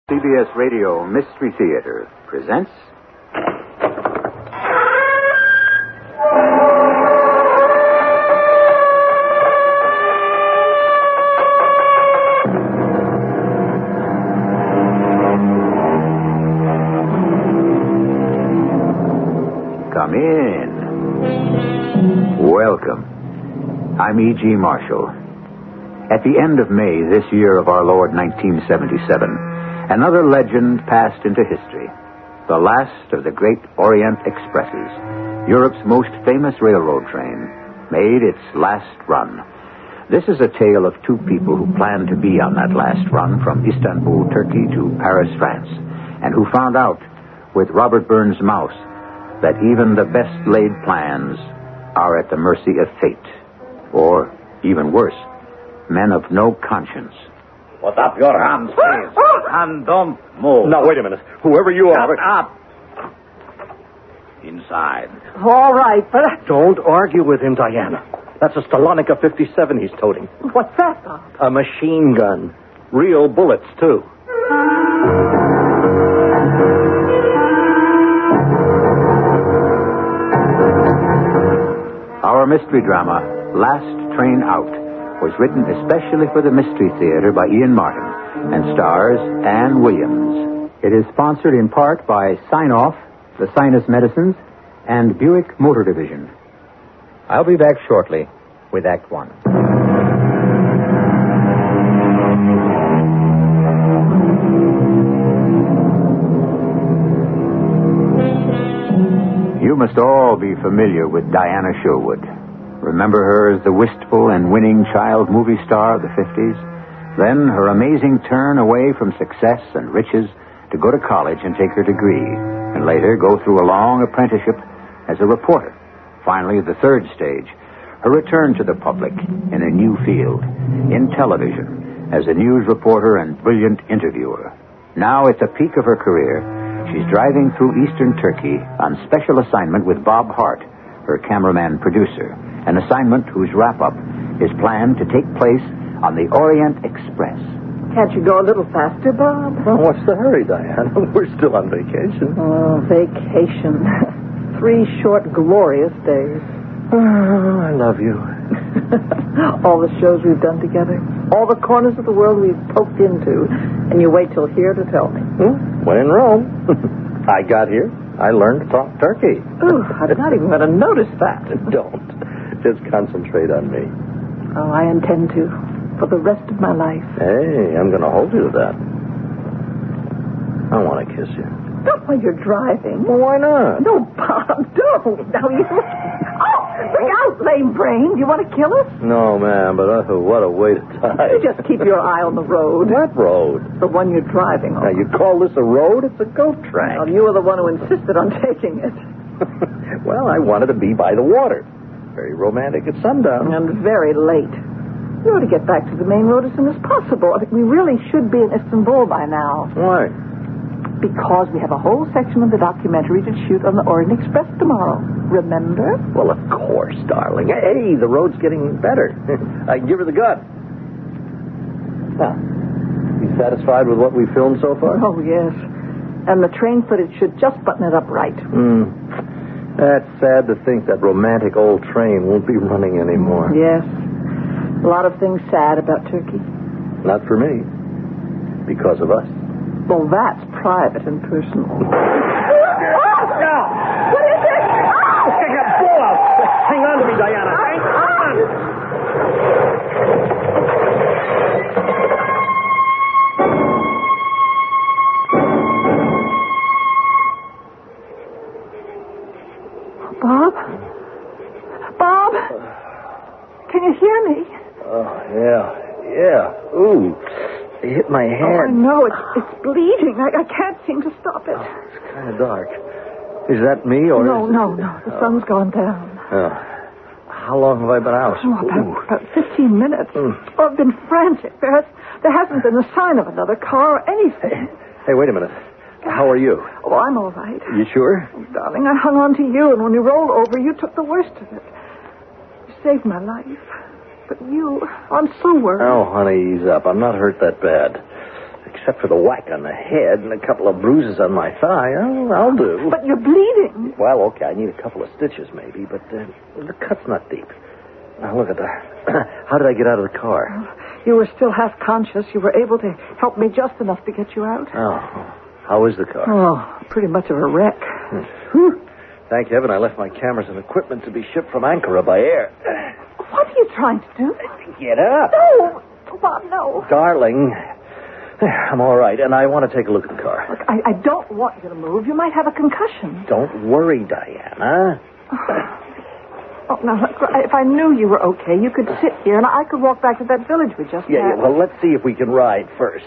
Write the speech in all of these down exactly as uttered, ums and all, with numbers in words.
C B S Radio Mystery Theater presents... Come in. Welcome. I'm E G. Marshall. At the end of May this year of our Lord nineteen seventy-seven, another legend passed into history. The last of the great Orient Expresses, Europe's most famous railroad train, made its last run. This is a tale of two people who planned to be on that last run from Istanbul, Turkey to Paris, France, and who found out, with Robert Burns' mouse, that even the best laid plans are at the mercy of fate. Or, even worse, men of no conscience. Put up your hands, please. And don't move. Now, wait a minute. Whoever you Shut are... up. Inside. All right, but... Don't argue with him, Diana. That's a Stalonica fifty-seven he's toting. What's that, Bob? A machine gun. Real bullets, too. Our mystery drama, Last Train Out, was written especially for the Mystery Theater by Ian Martin and stars Ann Williams. It is sponsored in part by Sign-Off, the Sinus Medicines, and Buick Motor Division. I'll be back shortly with Act One. You must all be familiar with Diana Sherwood. Remember her as the wistful and winning child movie star of the fifties? Then her amazing turn away from success and riches to go to college and take her degree, and later go through a long apprenticeship as a reporter. Finally, the third stage, her return to the public in a new field, in television, as a news reporter and brilliant interviewer. Now, at the peak of her career, she's driving through eastern Turkey on special assignment with Bob Hart, her cameraman-producer, an assignment whose wrap-up is planned to take place on the Orient Express. Can't you go a little faster, Bob? Well, what's the hurry, Diana? We're still on vacation. Oh, vacation. Three short, glorious days. Oh, I love you. All the shows we've done together. All the corners of the world we've poked into. And you wait till here to tell me. Hmm? When in Rome. I got here. I learned to talk turkey. Ooh, I'm not even going to notice that. Don't. Just concentrate on me. Oh, I intend to. For the rest of my life. Hey, I'm going to hold you to that. I want to kiss you. Not while you're driving. Well, why not? No, Bob, don't. Now you... Oh, look out, lame brain. Do you want to kill us? No, ma'am, but uh, what a way to die. You just keep your eye on the road. What road? The one you're driving on. Now, you call this a road? It's a goat track. Well, you were the one who insisted on taking it. Well, I wanted to be by the water. Very romantic at sundown. And very late. You ought to get back to the main road as soon as possible. I think we really should be in Istanbul by now. Why? Because we have a whole section of the documentary to shoot on the Orient Express tomorrow. Remember? Well, of course, darling. Hey, the road's getting better. I can give her the gun. Now, you satisfied with what we filmed so far? Oh, yes. And the train footage should just button it up right. Hmm. That's sad to think that romantic old train won't be running anymore. Yes. A lot of things sad about Turkey. Not for me. Because of us. Well, that's private and personal. Oh! Now! What is it? Oh! Blow out! Hang on to me, Diana. Hang on! Bob? Bob? Can you hear me? Oh, yeah. Yeah. Ooh. It hit my Oh, I hand. know. It's, it's bleeding. I, I can't seem to stop it. Oh, it's kind of dark. Is that me or No, is no, it... no. The sun's gone down. Oh. How long have I been out? Oh, about, about fifteen minutes. Mm. Oh, I've been frantic. There, has, there hasn't been a sign of another car or anything. Hey, wait a minute. How are you? Oh, I'm all right. You sure? Oh, darling, I hung on to you, and when you rolled over, you took the worst of it. You saved my life. But you, I'm so worried. Oh, honey, ease up. I'm not hurt that bad. Except for the whack on the head and a couple of bruises on my thigh, I'll, I'll do. But you're bleeding. Well, okay, I need a couple of stitches maybe, but uh, the cut's not deep. Now, look at that. How did I get out of the car? You were still half conscious. You were able to help me just enough to get you out. Oh, how is the car? Oh, pretty much of a wreck. Whew. Thank heaven I left my cameras and equipment to be shipped from Ankara by air. What are you trying to do? Get up. No! Bob, no. Darling, I'm all right, and I want to take a look at the car. Look, I, I don't want you to move. You might have a concussion. Don't worry, Diana. Oh, now, look, if I knew you were okay, you could sit here, and I could walk back to that village we just Yeah, had. yeah, well, let's see if we can ride first.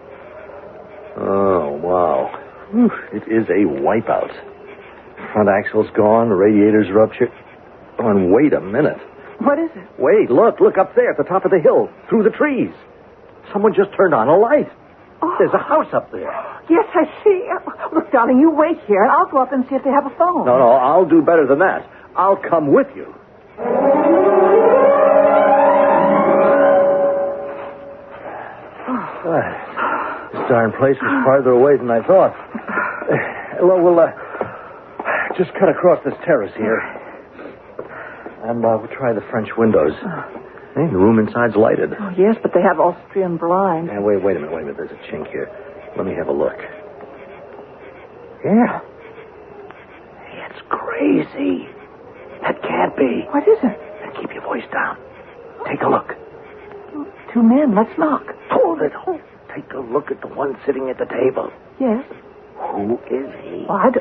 Oh, wow. Whew, it is a wipeout. Front axle's gone, the radiator's ruptured. Oh, and wait a minute. What is it? Wait, look, look up there at the top of the hill, through the trees. Someone just turned on a light. Oh. There's a house up there. Yes, I see. Uh, Look, darling, you wait here, and I'll go up and see if they have a phone. No, no, I'll do better than that. I'll come with you. Uh, this darn place was farther away than I thought. Uh, well, we'll uh, just cut across this terrace here. And uh, we'll try the French windows. Hey, the room inside's lighted. Oh, yes, but they have Austrian blinds. Yeah, wait, wait a minute, wait a minute. There's a chink here. Let me have a look. Yeah. Hey, it's crazy. That can't be. What is it? Now, keep your voice down. Take a look. Two men. Let's knock. Hold it. Hold. Take a look at the one sitting at the table. Yes. Who is he? Well, I don't...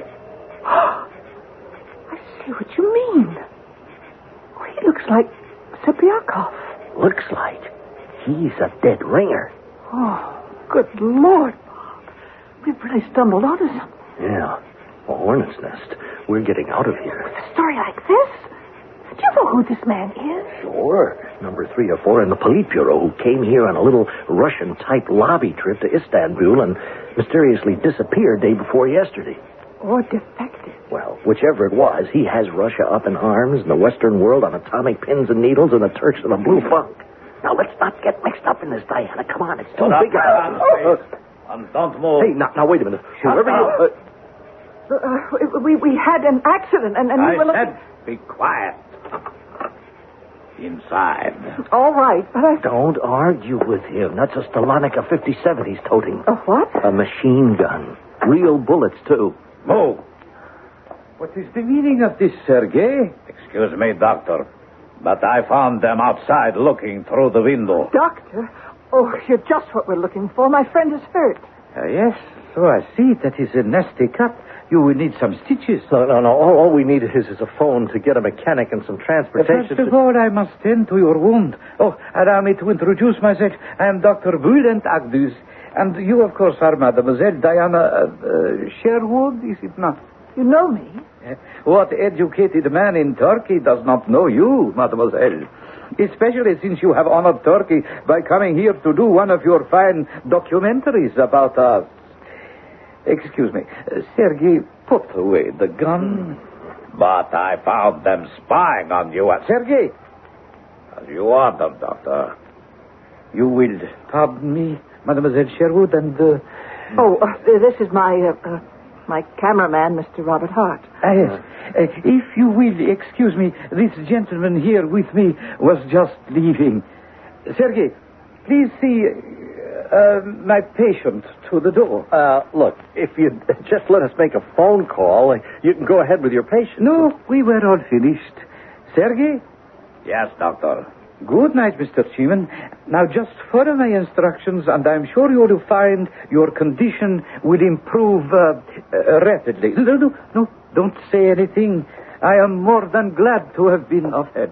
I see what you mean. Oh, he looks like Sipriakov. Looks like he's a dead ringer. Oh, good Lord, Bob. We've really stumbled onto something. Yeah. A hornet's nest. We're getting out of here. With a story like this? Do you know who this man is? Sure. Number three or four in the Politburo who came here on a little Russian-type lobby trip to Istanbul and mysteriously disappeared day before yesterday. Or defected. Well, whichever it was, he has Russia up in arms and the Western world on atomic pins and needles and the Turks in a blue funk. Now, let's not get mixed up in this, Diana. Come on, it's too Put up big. your hands, please. And don't move. Hey, now, now, wait a minute. Shut Whoever you... up. Uh, Uh, we, we had an accident, and, and we I were looking... said, be quiet. Inside. All right, but I... Don't argue with him. That's a Stalonica fifty-seven he's toting. A what? A machine gun. Real bullets, too. Move. What is the meaning of this, Sergei? Excuse me, doctor, but I found them outside looking through the window. Doctor? Oh, you're just what we're looking for. My friend is hurt. Uh, yes, so I see. That is a nasty cut. You will need some stitches. No, no, no. All, all we need is, is a phone to get a mechanic and some Uh, transportation. First of all, I must tend to your wound. Oh, allow me to introduce myself. I am Doctor Bülent Agdüz. And you, of course, are Mademoiselle Diana uh, uh, Sherwood, is it not? You know me. Uh, What educated man in Turkey does not know you, Mademoiselle? Especially since you have honored Turkey by coming here to do one of your fine documentaries about us. Excuse me. Uh, Sergei, put away the gun. But I found them spying on you as, Sergei, as you ordered, doctor. you will pardon me, Mademoiselle Sherwood, and... Uh, Oh, uh, this is my, uh, uh, my cameraman, Mister Robert Hart. Ah, yes. Uh, if you will excuse me, this gentleman here with me was just leaving. Sergei, please see uh, my patient to the door. Uh, look, if you just let us make a phone call, you can go ahead with your patient. No, we were all finished. Sergei? Yes, doctor. Good night, Mister Cheeman. Now just follow my instructions, and I'm sure you will find your condition will improve uh, uh, rapidly. No, no, no, don't say anything. I am more than glad to have been of help.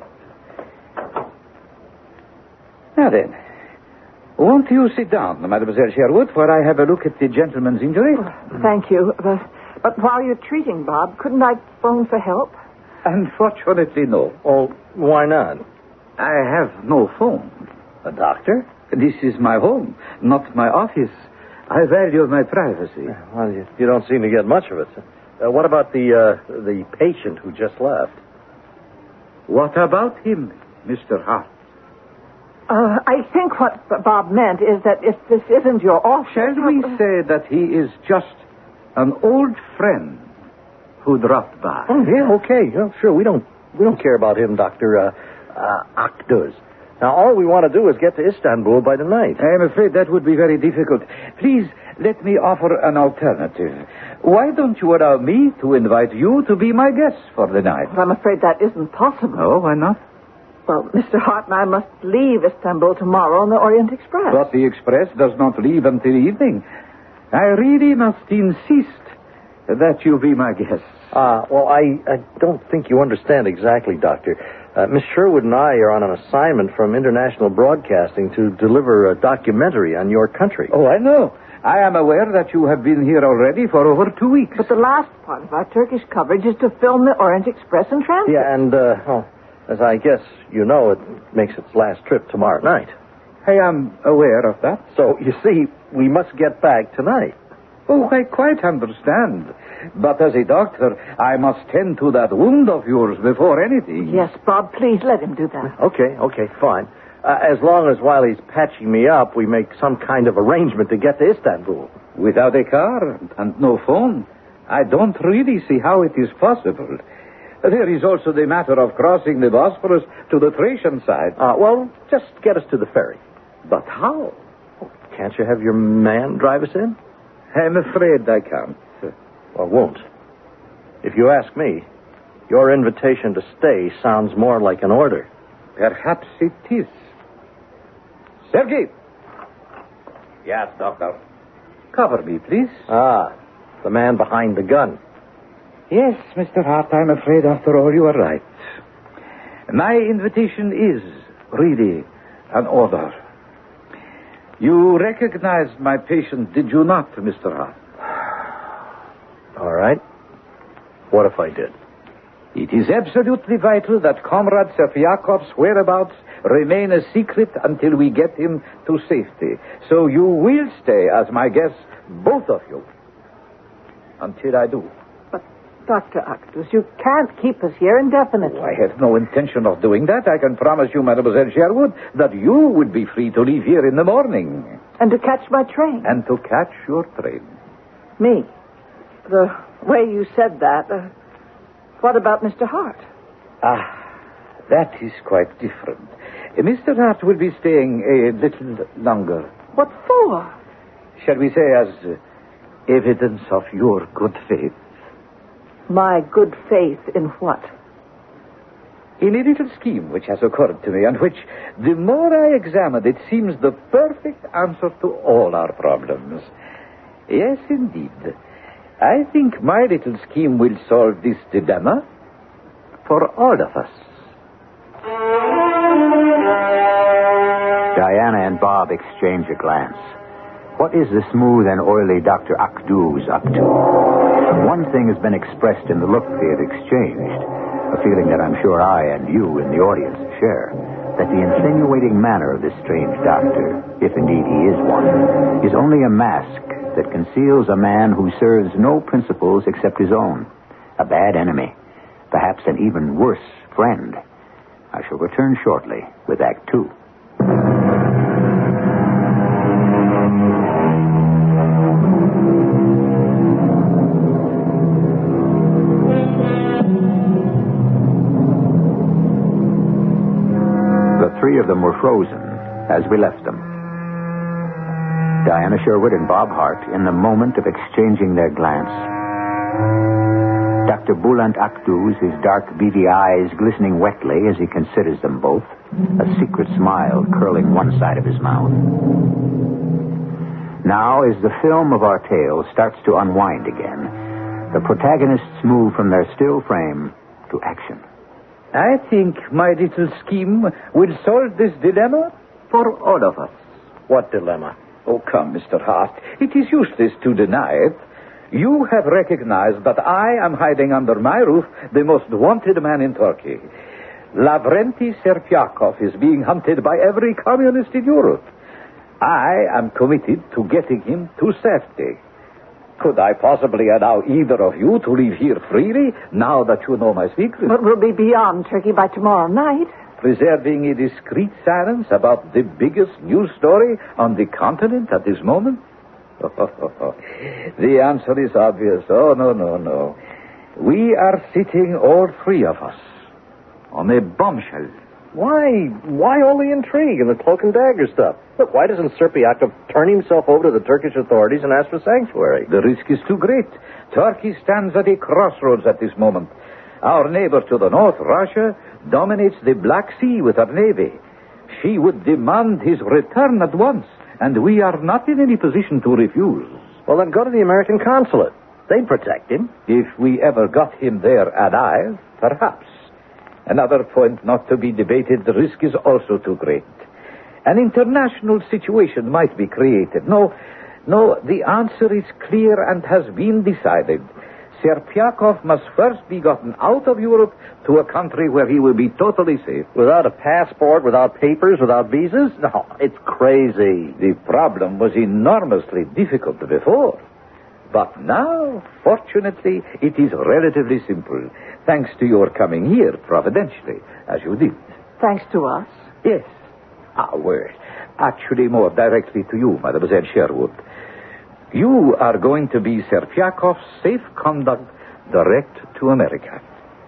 Now then, won't you sit down, Mademoiselle Sherwood, while I have a look at the gentleman's injury? Thank you. But, but while you're treating Bob, couldn't I phone for help? Unfortunately, no. Oh, why not? I have no phone. A doctor? This is my home, not my office. I value my privacy. Well, you, you don't seem to get much of it. Uh, what about the uh, the patient who just left? What about him, Mister Hart? Uh, I think what Bob meant is that if this isn't your office... Shall we say that he is just an old friend who dropped by? Oh, yeah, okay. Yeah, sure, we don't we don't care about him, Doctor Uh, uh, Akduz. Now, all we want to do is get to Istanbul by tonight. I am afraid that would be very difficult. Please, let me offer an alternative. Why don't you allow me to invite you to be my guest for the night? I'm afraid that isn't possible. Oh, why not? Well, Mister Hart and I must leave Istanbul tomorrow on the Orient Express. But the Express does not leave until evening. I really must insist that you be my guest. Ah, uh, well, I, I don't think you understand exactly, Doctor. Uh, Miss Sherwood and I are on an assignment from International Broadcasting to deliver a documentary on your country. Oh, I know. I am aware that you have been here already for over two weeks. But the last part of our Turkish coverage is to film the Orient Express in transit. Yeah, and, uh, well, as I guess you know, it makes its last trip tomorrow night. I am aware of that. So, you see, we must get back tonight. Oh, I quite understand. But as a doctor, I must tend to that wound of yours before anything. Yes, Bob, please let him do that. Okay, okay, fine. Uh, as long as while he's patching me up, we make some kind of arrangement to get to Istanbul. Without a car and no phone, I don't really see how it is possible. There is also the matter of crossing the Bosphorus to the Thracian side. Uh, well, just get us to the ferry. But how? Can't you have your man drive us in? I'm afraid I can't. Well, won't. If you ask me, your invitation to stay sounds more like an order. Perhaps it is. Sergei! Yes, Doctor. Cover me, please. Ah, the man behind the gun. Yes, Mister Hart, I'm afraid after all you are right. My invitation is really an order. You recognized my patient, did you not, Mister Hart? All right. What if I did? It is absolutely vital that Comrade Serpiakov's whereabouts remain a secret until we get him to safety. So you will stay as my guests, both of you, until I do. But, Doctor Akduz, you can't keep us here indefinitely. Oh, I have no intention of doing that. I can promise you, Mademoiselle Sherwood, that you would be free to leave here in the morning. And to catch my train. And to catch your train. Me? The way you said that, uh, what about Mister Hart? Ah, that is quite different. Uh, Mister Hart will be staying a little longer. What for? Shall we say as uh, evidence of your good faith? My good faith in what? In a little scheme which has occurred to me, and which, the more I examine it, seems the perfect answer to all our problems. Yes, indeed. I think my little scheme will solve this dilemma for all of us. Diana and Bob exchange a glance. What is the smooth and oily Doctor Akduz up to? One thing has been expressed in the look they have exchanged, a feeling that I'm sure I and you in the audience share, that the insinuating manner of this strange doctor, if indeed he is one, is only a mask that conceals a man who serves no principles except his own, a bad enemy, perhaps an even worse friend. I shall return shortly with Act Two. The three of them were frozen as we left them. Diana Sherwood and Bob Hart in the moment of exchanging their glance. Doctor Bulent Akduz, his dark, beady eyes glistening wetly as he considers them both, a secret smile curling one side of his mouth. Now, as the film of our tale starts to unwind again, the protagonists move from their still frame to action. I think my little scheme will solve this dilemma for all of us. What dilemma? Oh, come, Mister Hart. It is useless to deny it. You have recognized that I am hiding under my roof the most wanted man in Turkey. Lavrenti Serpiakov is being hunted by every communist in Europe. I am committed to getting him to safety. Could I possibly allow either of you to leave here freely, now that you know my secret? But we'll be beyond Turkey by tomorrow night. preserving a discreet silence about the biggest news story on the continent at this moment? The answer is obvious. Oh, no, no, no. We are sitting, all three of us, on a bombshell. Why? Why all the intrigue and the cloak and dagger stuff? Look, why doesn't Serpiakov turn himself over to the Turkish authorities and ask for sanctuary? The risk is too great. Turkey stands at a crossroads at this moment. Our neighbor to the north, Russia, dominates the Black Sea with her navy. She would demand his return at once, and we are not in any position to refuse. Well, then go to the American consulate. They'd protect him. If we ever got him there alive, perhaps. Another point not to be debated, the risk is also too great. An international situation might be created. No, no, the answer is clear and has been decided. Serpiakov must first be gotten out of Europe to a country where he will be totally safe. Without a passport, without papers, without visas? No, it's crazy. The problem was enormously difficult before. But now, fortunately, it is relatively simple, thanks to your coming here providentially, as you did. Thanks to us? Yes. Ah, well, actually more directly to you, Mademoiselle Sherwood. You are going to be Serpiakov's safe conduct direct to America.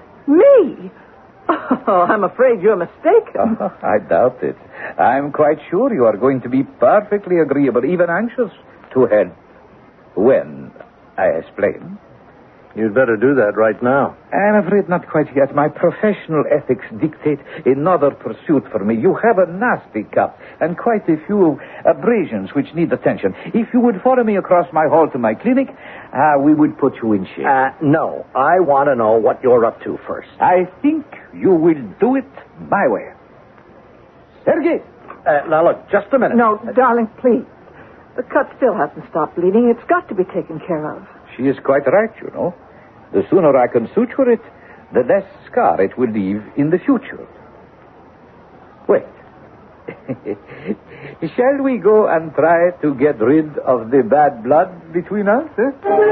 Me? Oh, I'm afraid you're mistaken. Oh, I doubt it. I'm quite sure you are going to be perfectly agreeable, even anxious to help. When I explain. You'd better do that right now. I'm afraid not quite yet. My professional ethics dictate another pursuit for me. You have a nasty cut and quite a few abrasions which need attention. If you would follow me across my hall to my clinic, uh, we would put you in shape. Uh, no. I want to know what you're up to first. I think you will do it my way. Sergei! Uh, now, look, just a minute. No, darling, please. The cut still hasn't stopped bleeding. It's got to be taken care of. She is quite right, you know. The sooner I can suture it, the less scar it will leave in the future. Wait. Shall we go and try to get rid of the bad blood between us? Eh?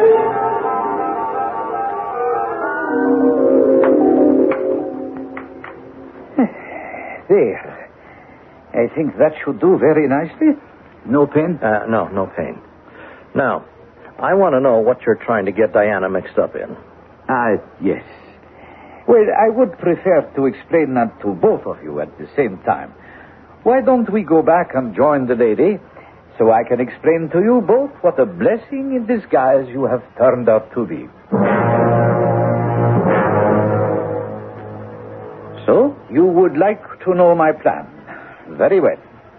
There. I think that should do very nicely. No pain? Uh, no, no pain. Now, I want to know what you're trying to get Diana mixed up in. Ah, uh, yes. Well, I would prefer to explain that to both of you at the same time. Why don't we go back and join the lady so I can explain to you both what a blessing in disguise you have turned out to be. So, you would like to know my plan. Very well.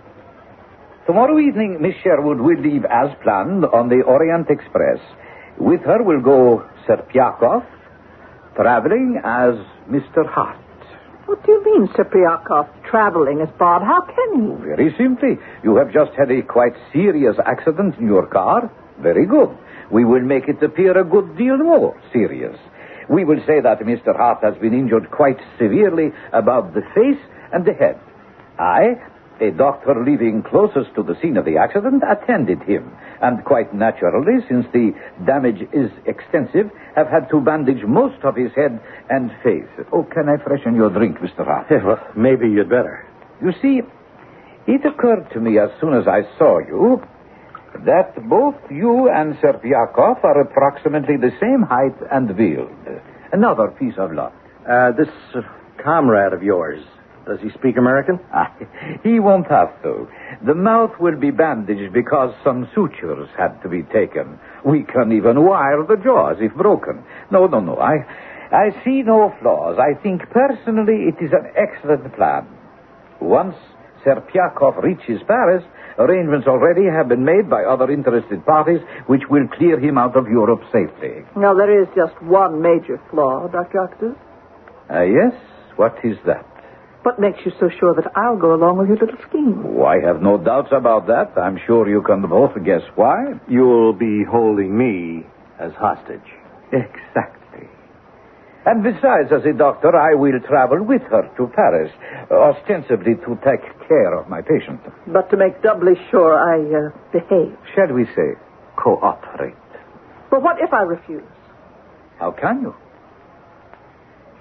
Tomorrow evening, Miss Sherwood will leave as planned on the Orient Express. With her will go Serpiakov, traveling as Mister Hart. What do you mean, Serpiakov, traveling as Bob? How can you? Very simply. You have just had a quite serious accident in your car. Very good. We will make it appear a good deal more serious. We will say that Mister Hart has been injured quite severely about the face and the head. I... A doctor living closest to the scene of the accident attended him, and quite naturally, since the damage is extensive, have had to bandage most of his head and face. Oh, can I freshen your drink, Mister Hart? Yeah, well, maybe you'd better. You see, it occurred to me as soon as I saw you that both you and Serpiakov are approximately the same height and build. Another piece of luck. Uh, this uh, comrade of yours... Does he speak American? Ah, he won't have to. The mouth will be bandaged because some sutures had to be taken. We can even wire the jaws if broken. No, no, no. I, I see no flaws. I think personally it is an excellent plan. Once Serpiakov reaches Paris, arrangements already have been made by other interested parties which will clear him out of Europe safely. No, there is just one major flaw, Doctor Octopus. Ah, uh, yes? What is that? What makes you so sure that I'll go along with your little scheme? Oh, I have no doubts about that. I'm sure you can both guess why. You'll be holding me as hostage. Exactly. And besides, as a doctor, I will travel with her to Paris, ostensibly to take care of my patient. But to make doubly sure I uh, behave. Shall we say, cooperate? But what if I refuse? How can you?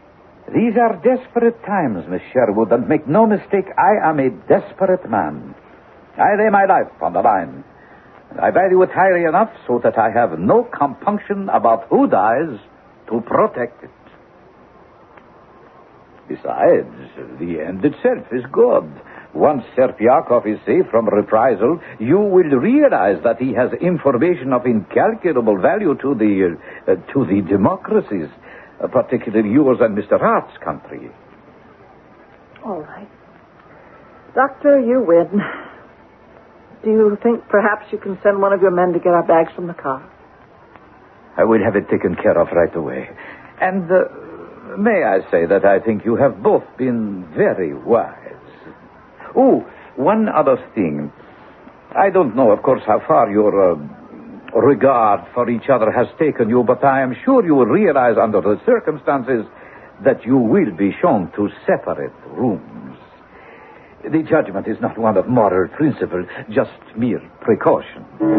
These are desperate times, Miss Sherwood, and make no mistake, I am a desperate man. I lay my life on the line. I value it highly enough so that I have no compunction about who dies to protect it. Besides, the end itself is good. Once Serpiakov is safe from reprisal, you will realize that he has information of incalculable value to the uh, to the democracies, uh, particularly yours and Mister Hart's country. All right. Doctor, you win. Do you think perhaps you can send one of your men to get our bags from the car? I will have it taken care of right away. And uh, may I say that I think you have both been very wise. Oh, one other thing. I don't know, of course, how far your uh, regard for each other has taken you, but I am sure you will realize under the circumstances that you will be shown to separate rooms. The judgment is not one of moral principle, just mere precaution.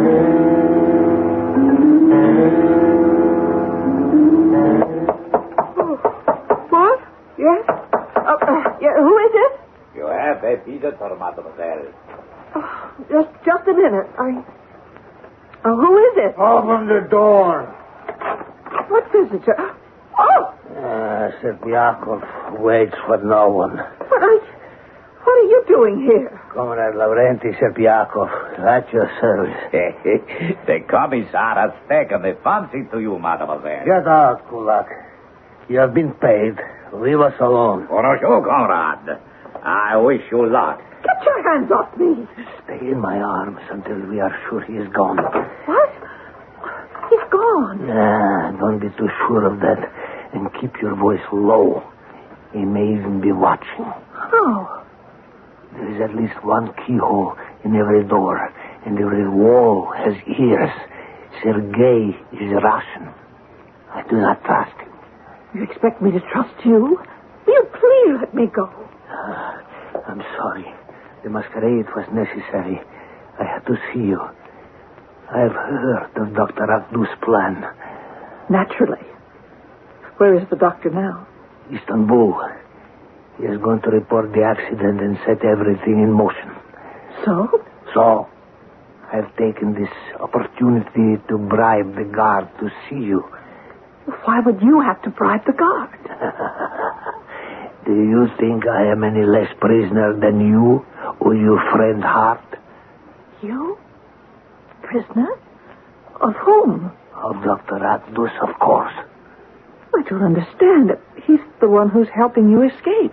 What? Yes? Uh, uh, yeah, who is it? You have a visitor, mademoiselle. Oh, just, just a minute. I... Oh, who is it? Open the door. What visitor? Oh! Uh, Serpiakov waits for no one. But I... What are you doing here? Comrade Lavrenti Serpiakov, at your service. The commissar has taken a fancy to you, mademoiselle. Get out, Kulak. You have been paid. Leave us alone. Bonjour, comrade. I wish you luck. Get your hands off me. Stay in my arms until we are sure he is gone. What? He's gone. Nah, don't be too sure of that. And keep your voice low. He may even be watching. How? There is at least one keyhole in every door, and every wall has ears. Sergei is Russian. I do not trust him. You expect me to trust you? Will you please let me go? Uh, I'm sorry. The masquerade was necessary. I had to see you. I have heard of Doctor Akdu's plan. Naturally. Where is the doctor now? Istanbul. He is going to report the accident and set everything in motion. So? So, I've taken this opportunity to bribe the guard to see you. Why would you have to bribe the guard? Do you think I am any less prisoner than you or your friend Hart? You? Prisoner? Of whom? Of Doctor Akdus, of course. I don't understand. He's the one who's helping you escape.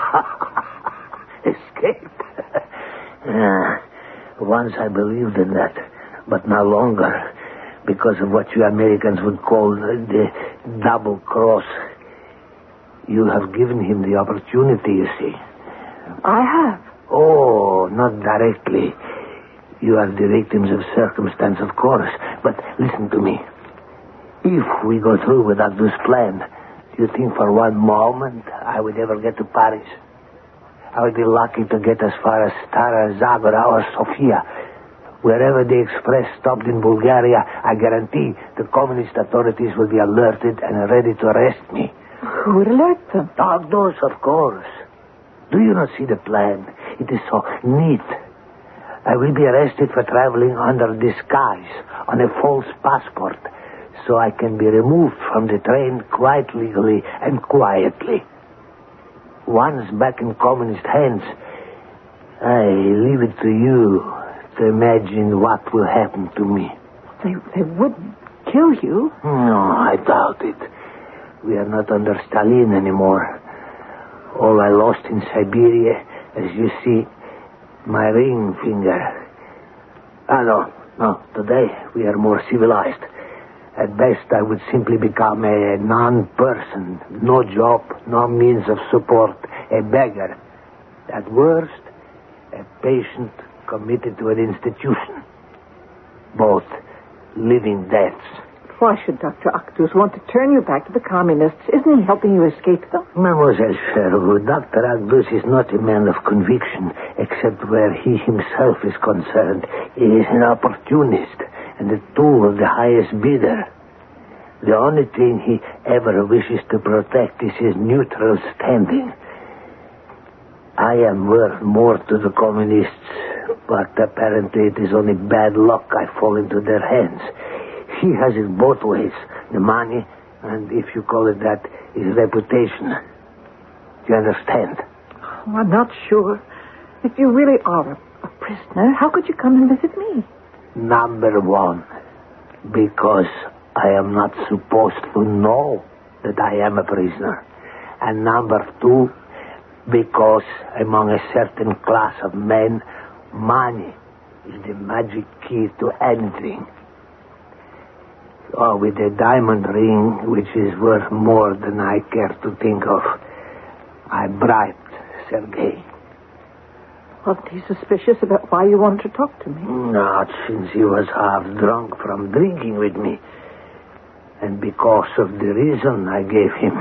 Escape? Yeah. Once I believed in that, but no longer, because of what you Americans would call the double cross. You have given him the opportunity, you see. I have. Oh, not directly. You are the victims of circumstance, of course. But listen to me. If we go through with Akdu's plan, do you think for one moment I would ever get to Paris? I would be lucky to get as far as Stara Zagora or Sofia. Wherever the express stopped in Bulgaria, I guarantee the communist authorities will be alerted and ready to arrest me. Who would alert them? Akdus, of course. Do you not see the plan? It is so neat. I will be arrested for traveling under disguise on a false passport, so I can be removed from the train quite legally and quietly. Once back in communist hands, I leave it to you to imagine what will happen to me. They, they wouldn't kill you. No, I doubt it. We are not under Stalin anymore. All I lost in Siberia, as you see, my ring finger. Ah, no, no, today we are more civilized. At best, I would simply become a non-person. No job, no means of support. A beggar. At worst, a patient committed to an institution. Both living deaths. Why should Doctor Akdus want to turn you back to the communists? Isn't he helping you escape them? Mademoiselle Sherwood, Doctor Akdus is not a man of conviction, except where he himself is concerned. He is an opportunist and a tool of the highest bidder. The only thing he ever wishes to protect is his neutral standing. I am worth more to the communists, but apparently it is only bad luck I fall into their hands. He has it both ways, the money, and if you call it that, his reputation. Do you understand? Oh, I'm not sure. If you really are a, a prisoner, how could you come and visit me? Number one, because I am not supposed to know that I am a prisoner. And number two, because among a certain class of men, money is the magic key to anything. Oh, with a diamond ring, which is worth more than I care to think of, I bribed Sergei. Wasn't he suspicious about why you wanted to talk to me? Not since he was half drunk from drinking with me. And because of the reason I gave him.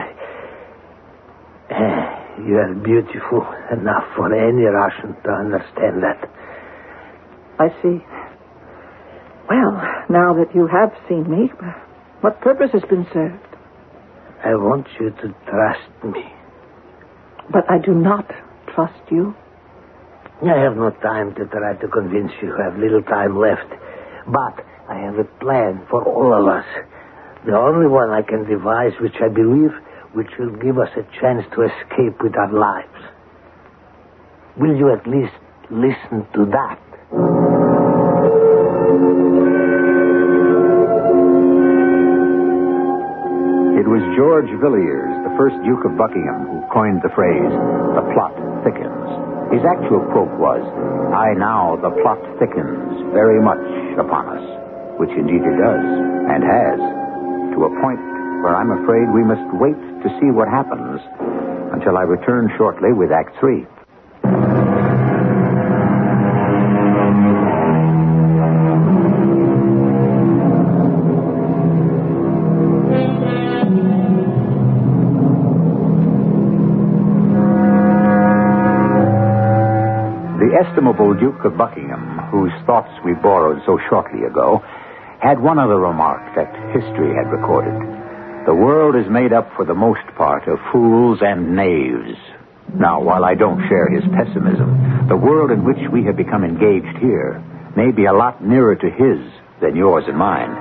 Eh, you are beautiful enough for any Russian to understand that. I see. Well, now that you have seen me, what purpose has been served? I want you to trust me. But I do not trust you. I have no time to try to convince you. I have little time left. But I have a plan for all of us. The only one I can devise, which I believe, which will give us a chance to escape with our lives. Will you at least listen to that? It was George Villiers, the first Duke of Buckingham, who coined the phrase, "The plot thickens." His actual quote was, "Aye, now the plot thickens very much upon us," which indeed it does, and has, to a point where I'm afraid we must wait to see what happens until I return shortly with Act Three. The estimable Duke of Buckingham, whose thoughts we borrowed so shortly ago, had one other remark that history had recorded. The world is made up for the most part of fools and knaves. Now, while I don't share his pessimism, the world in which we have become engaged here may be a lot nearer to his than yours and mine.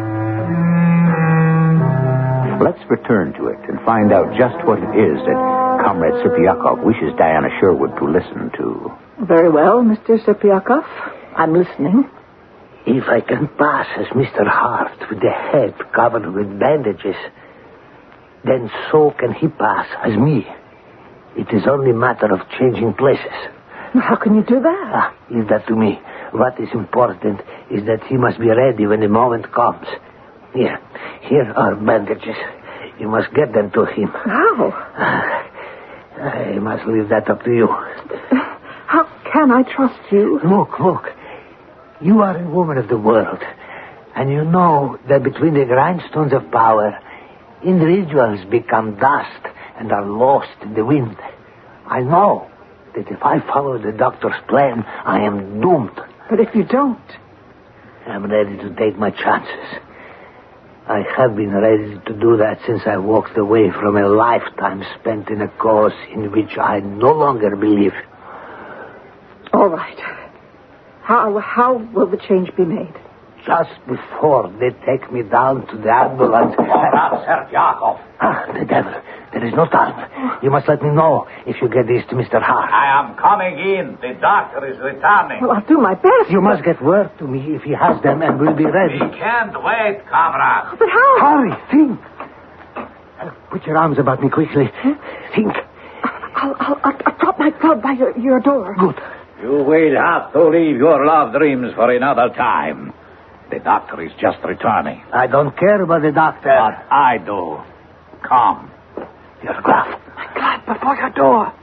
Let's return to it and find out just what it is that Comrade Serpiakov wishes Diana Sherwood to listen to. Very well, Mister Serpiakov. I'm listening. If I can pass as Mister Hart with the head covered with bandages, then so can he pass as me. It is only a matter of changing places. How can you do that? Ah, leave that to me. What is important is that he must be ready when the moment comes. Here, here are bandages. You must get them to him. How? I must leave that up to you. How can I trust you? Look, look. You are a woman of the world, and you know that between the grindstones of power, individuals become dust and are lost in the wind. I know that if I follow the doctor's plan, I am doomed. But if you don't? I'm ready to take my chances. I have been ready to do that since I walked away from a lifetime spent in a cause in which I no longer believe. All right. How how will the change be made? Just before they take me down to the ambulance... Comrade Serpiakov. Ah, the devil. There is no time. You must let me know if you get this to Mister Hart. I am coming in. The doctor is returning. Well, I'll do my best. You must get word to me if he has them and will be ready. We can't wait, comrade. But how? Hurry, think. Uh, Put your arms about me quickly. Huh? Think. I'll, I'll, I'll, I'll drop my club by your, your door. Good. You will have to leave your love dreams for another time. The doctor is just returning. I don't care about the doctor. But I do. Come. Your glove. My glove before your door.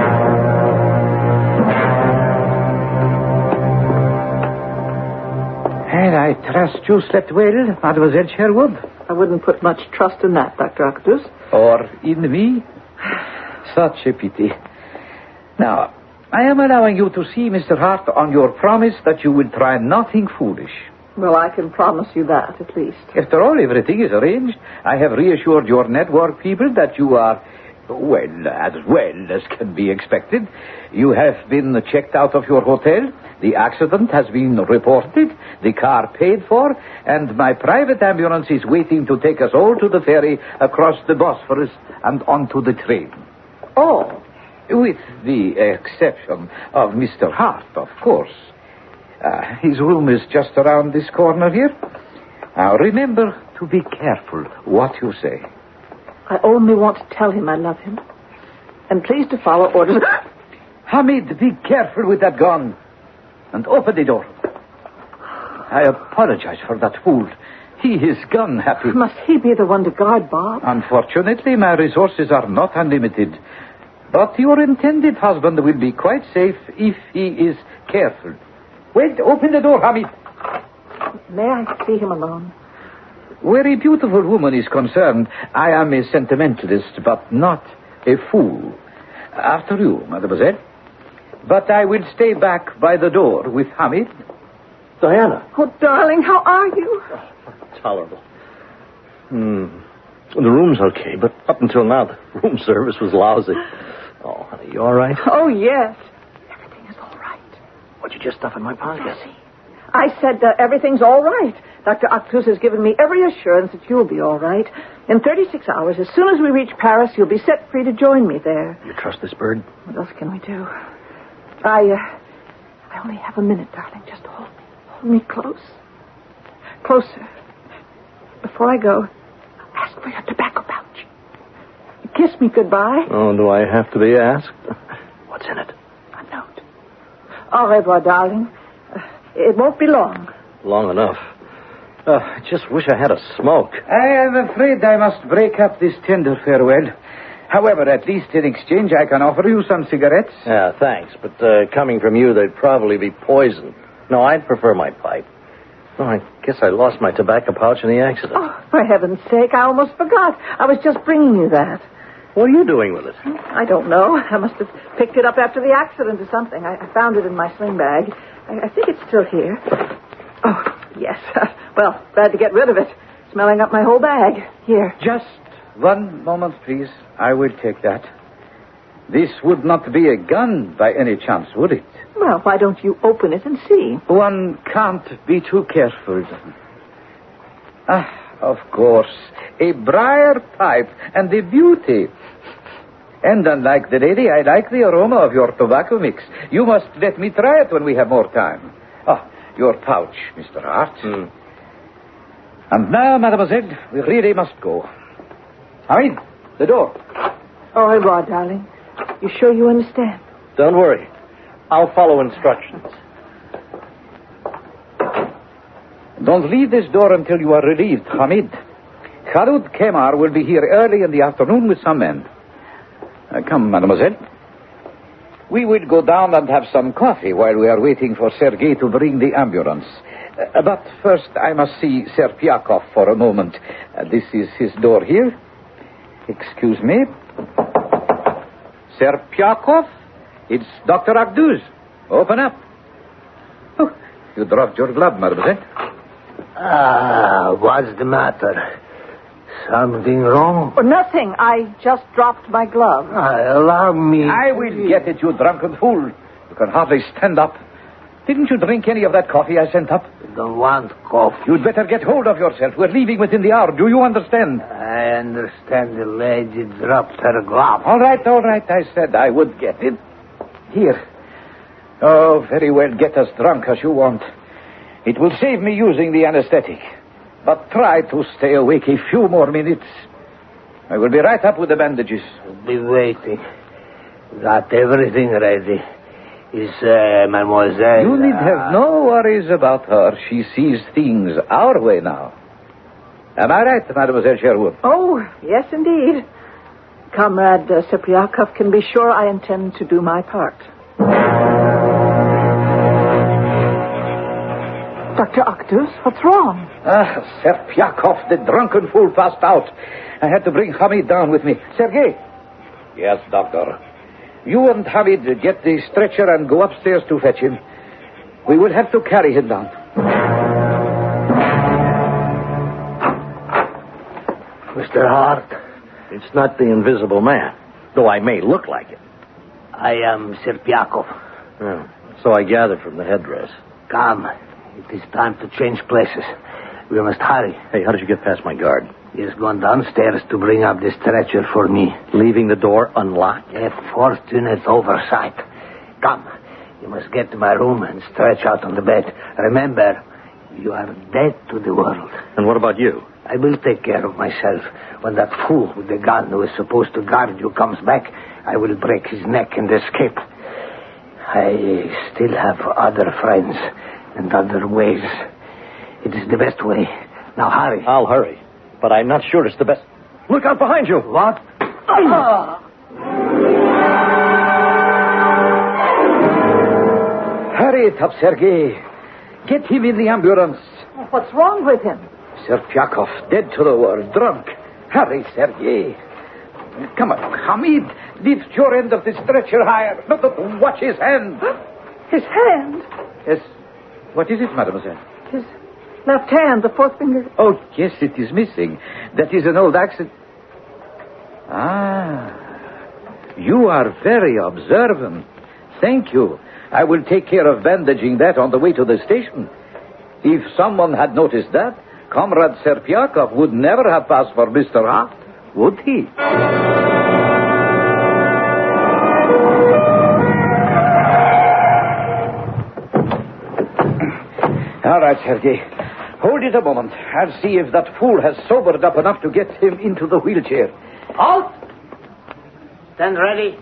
And I trust you slept well, Mademoiselle Sherwood? I wouldn't put much trust in that, Doctor Octus. Or in me? Such a pity. Now, I am allowing you to see Mister Hart on your promise that you will try nothing foolish. Well, I can promise you that, at least. After all, everything is arranged. I have reassured your network people that you are, well, as well as can be expected. You have been checked out of your hotel. The accident has been reported, the car paid for, and my private ambulance is waiting to take us all to the ferry across the Bosphorus and onto the train. Oh. With the exception of Mister Hart, of course. Uh, his room is just around this corner here. Now, remember to be careful what you say. I only want to tell him I love him. And please to follow orders. Hamid, be careful with that gun. And open the door. I apologize for that fool. He is gun happy. Must he be the one to guard Bob? Unfortunately, my resources are not unlimited. But your intended husband will be quite safe if he is careful. Wait, open the door, Hamid. May I see him alone? Where a beautiful woman is concerned, I am a sentimentalist, but not a fool. After you, mademoiselle. But I will stay back by the door with Hamid. Diana. Oh, darling, how are you? Tolerable. Hmm. The room's okay, but up until now, the room service was lousy. Oh, honey, you all right? Oh, yes. Everything is all right. What'd you just stuff in my pocket? Jessie, I said uh, everything's all right. Doctor Octus has given me every assurance that you'll be all right. In thirty-six hours, as soon as we reach Paris, you'll be set free to join me there. You trust this bird? What else can we do? I, uh, I only have a minute, darling. Just hold me. Hold me close. Closer. Before I go, ask for your tobacco pouch. Kiss me goodbye. Oh, do I have to be asked? What's in it? A note. Au revoir, darling. Uh, it won't be long. Long enough. Uh, I just wish I had a smoke. I am afraid I must break up this tender farewell. However, at least in exchange, I can offer you some cigarettes. Yeah, thanks. But uh, coming from you, they'd probably be poison. No, I'd prefer my pipe. Oh, I guess I lost my tobacco pouch in the accident. Oh, for heaven's sake, I almost forgot. I was just bringing you that. What are you doing with it? I don't know. I must have picked it up after the accident or something. I, I found it in my sling bag. I, I think it's still here. Oh, yes. Well, glad to get rid of it. Smelling up my whole bag. Here. Just one moment, please. I will take that. This would not be a gun by any chance, would it? Well, why don't you open it and see? One can't be too careful. Ah, of course. A briar pipe and the beauty. And unlike the lady, I like the aroma of your tobacco mix. You must let me try it when we have more time. Ah, your pouch, Mister Hart. Hmm. And now, mademoiselle, we really must go. Hamid, the door. Au revoir, darling. You sure you understand? Don't worry. I'll follow instructions. Don't leave this door until you are relieved, Hamid. Khalud Kemar will be here early in the afternoon with some men. Uh, come, mademoiselle. We will go down and have some coffee while we are waiting for Sergei to bring the ambulance. Uh, but first, I must see Serpiakov for a moment. Uh, this is his door here. Excuse me. Serpiakov? It's Doctor Agduz. Open up. Oh, you dropped your glove, mademoiselle. Ah, what's the matter? Something wrong? Oh, nothing. I just dropped my glove. Ah, allow me. I will get it, you drunken fool. You can hardly stand up. Didn't you drink any of that coffee I sent up? Don't want coffee. You'd better get hold of yourself. We're leaving within the hour. Do you understand? I understand the lady dropped her glove. All right, all right. I said I would get it. Here. Oh, very well. Get as drunk as you want. It will save me using the anesthetic. But try to stay awake a few more minutes. I will be right up with the bandages. Be waiting. Got everything ready. Is uh, Mademoiselle... You need have no worries about her. She sees things our way now. Am I right, Mademoiselle Sherwood? Oh, yes, indeed. Comrade uh, Serpiakov can be sure I intend to do my part. Doctor Octus, what's wrong? Ah, Serpiakov, the drunken fool, passed out. I had to bring Hamid down with me. Sergei? Yes, doctor. You and Hamid get the stretcher and go upstairs to fetch him. We will have to carry him down. Mister Hart. It's not the Invisible Man, though I may look like it. I am Serpiakov. Oh, so I gather from the headdress. Come. It is time to change places. We must hurry. Hey, how did you get past my guard? He has gone downstairs to bring up the stretcher for me. Leaving the door unlocked? A fortunate oversight. Come. You must get to my room and stretch out on the bed. Remember, you are dead to the world. And what about you? I will take care of myself. When that fool with the gun who is supposed to guard you comes back, I will break his neck and escape. I still have other friends and other ways. It is the best way. Now hurry. I'll hurry, but I'm not sure it's the best. Look out behind you. What? Hurry it up, Sergei. Get him in the ambulance. What's wrong with him? Serpiakov, dead to the world, drunk. Hurry, Sergei. Come on, Hamid. Lift your end of the stretcher higher. No, no, watch his hand. His hand? Yes. What is it, mademoiselle? His left hand, the fourth finger. Oh, yes, it is missing. That is an old accident. Ah, you are very observant. Thank you. I will take care of bandaging that on the way to the station. If someone had noticed that, Comrade Serpiakov would never have passed for Mister Hart, would he? All right, Sergei. Hold it a moment. I'll see if that fool has sobered up enough to get him into the wheelchair. Halt! Stand ready.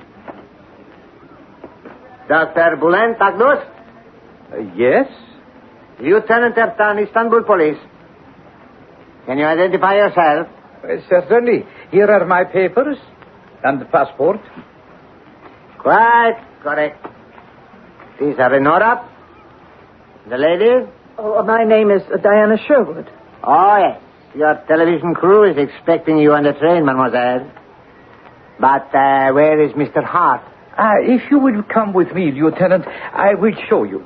Doctor Bülent Agnos? Uh, yes? Lieutenant Ertan, Istanbul Police. Can you identify yourself? Uh, certainly. Here are my papers and the passport. Quite correct. These are Renora. The lady? Oh, my name is Diana Sherwood. Oh, yes. Your television crew is expecting you on the train, mademoiselle. But uh, where is Mister Hart? Uh, if you will come with me, Lieutenant, I will show you.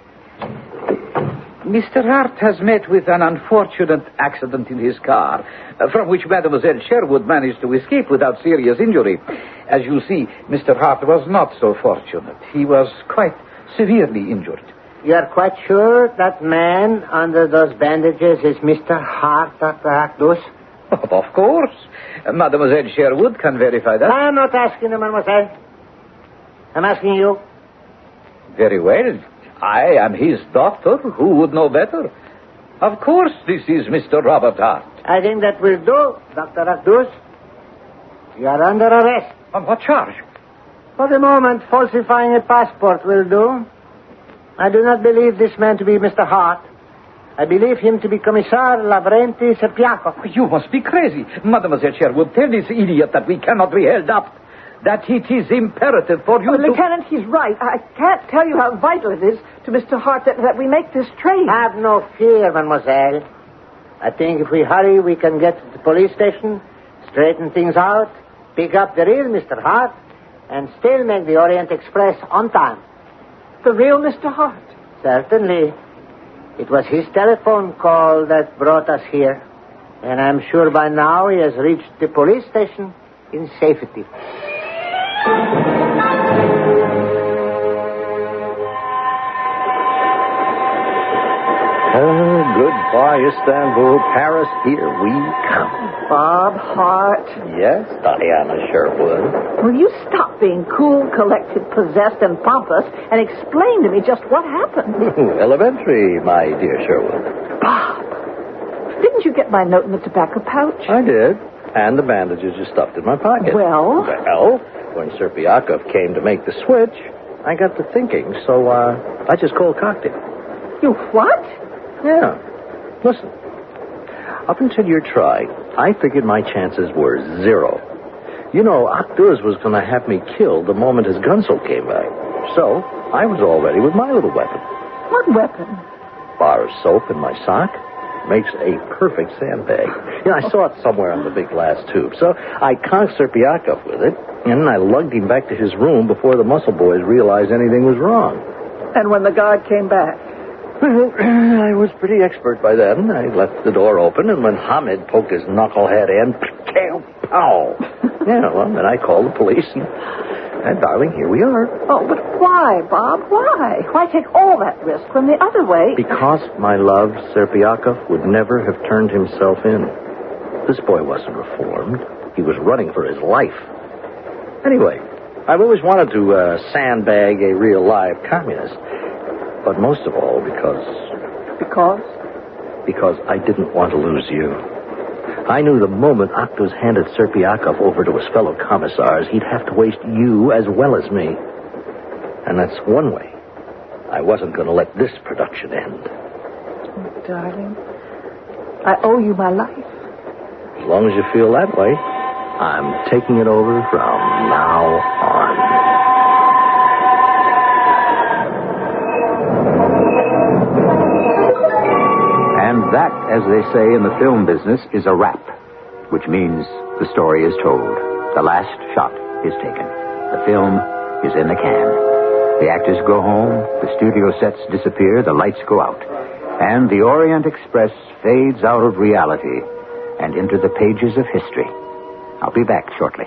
Mister Hart has met with an unfortunate accident in his car, uh, from which Mademoiselle Sherwood managed to escape without serious injury. As you see, Mister Hart was not so fortunate. He was quite severely injured. You are quite sure that man under those bandages is Mister Hart, Doctor Agnos? Of course. Uh, Mademoiselle Sherwood can verify that. I'm not asking you, mademoiselle. I'm asking you. Very well. I am his doctor. Who would know better? Of course, this is Mister Robert Hart. I think that will do, Doctor Agnos. You are under arrest. On what charge? For the moment, falsifying a passport will do. I do not believe this man to be Mister Hart. I believe him to be Commissar Lavrenti Serpiakov. You must be crazy. Mademoiselle Sherwood, tell this idiot that we cannot be held up. That it is imperative for you oh, to... Lieutenant, he's right. I can't tell you how vital it is to Mister Hart that, that we make this train. Have no fear, mademoiselle. I think if we hurry, we can get to the police station, straighten things out, pick up the real Mister Hart, and still make the Orient Express on time. The real Mister Hart? Certainly. It was his telephone call that brought us here. And I'm sure by now he has reached the police station in safety. Oh, goodbye, Istanbul. Paris, here we come. Bob Hart. Yes, Diana Sherwood. Will you stop being cool, collected, possessed, and pompous and explain to me just what happened? Elementary, my dear Sherwood. Bob, didn't you get my note in the tobacco pouch? I did. And the bandages you stuffed in my pocket. Well? Well, when Serpiakov came to make the switch, I got to thinking, so uh, I just cold cocked him. You what? Yeah. Listen. Up until your try, I figured my chances were zero. You know, Akduz was going to have me killed the moment his gunsel came back. So, I was all ready with my little weapon. What weapon? Bar of soap in my sock. Makes a perfect sandbag. You know, I saw it somewhere on the big glass tube. So I conked Serpiakov with it, and I lugged him back to his room before the muscle boys realized anything was wrong. And when the guard came back? Well, I was pretty expert by then. I left the door open, and when Hamid poked his knucklehead in, pow! Yeah, well, then I called the police, and, and darling, here we are. Oh, but why, Bob? Why? Why take all that risk when the other way... Because, my love, Serpiakov would never have turned himself in. This boy wasn't reformed. He was running for his life. Anyway, I've always wanted to uh, sandbag a real live communist. But most of all, because... Because? Because I didn't want to lose you. I knew the moment Octos handed Serpiakov over to his fellow commissars, he'd have to waste you as well as me. And that's one way I wasn't going to let this production end. Oh, darling, I owe you my life. As long as you feel that way, I'm taking it over from now on. And that, as they say in the film business, is a wrap, which means the story is told. The last shot is taken. The film is in the can. The actors go home, the studio sets disappear, the lights go out, and the Orient Express fades out of reality and into the pages of history. I'll be back shortly.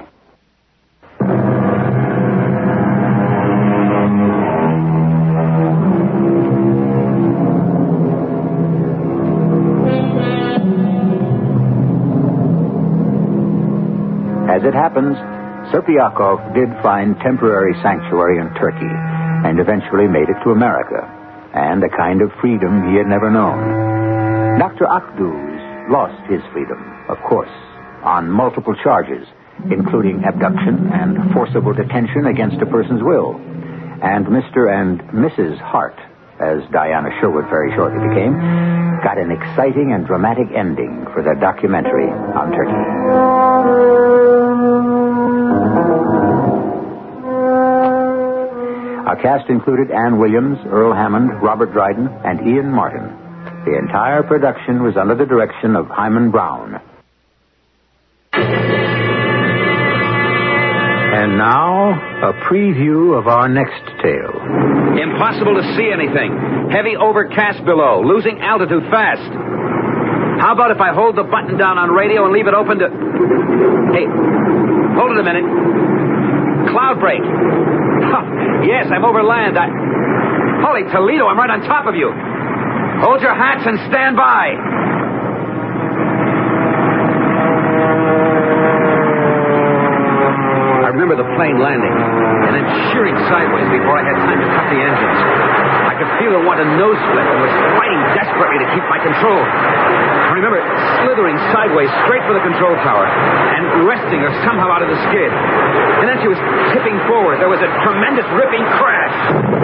As it happens, Serpiakov did find temporary sanctuary in Turkey and eventually made it to America, and a kind of freedom he had never known. Doctor Akduz lost his freedom, of course, on multiple charges, including abduction and forcible detention against a person's will. And Mister and Missus Hart, as Diana Sherwood very shortly became, got an exciting and dramatic ending for their documentary on Turkey. Our cast included Ann Williams, Earl Hammond, Robert Dryden, and Ian Martin. The entire production was under the direction of Hyman Brown. And now, a preview of our next tale. Impossible to see anything. Heavy overcast below. Losing altitude fast. How about if I hold the button down on radio and leave it open to... Hey, hold it a minute. Cloud break. Yes, I'm over land. I... Holy Toledo, I'm right on top of you. Hold your hats and stand by. I remember the plane landing and then shearing sideways before I had time to cut the engines. I could feel it want a nose split and was fighting desperately to keep my control. I remember slithering sideways straight for the control tower and wresting her somehow out of the skid. And then she was tipping forward. There was a tremendous ripping crash.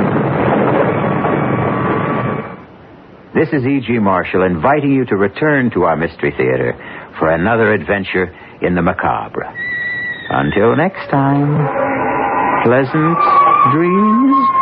This is E G. Marshall inviting you to return to our Mystery Theater for another adventure in the macabre. Until next time, pleasant dreams.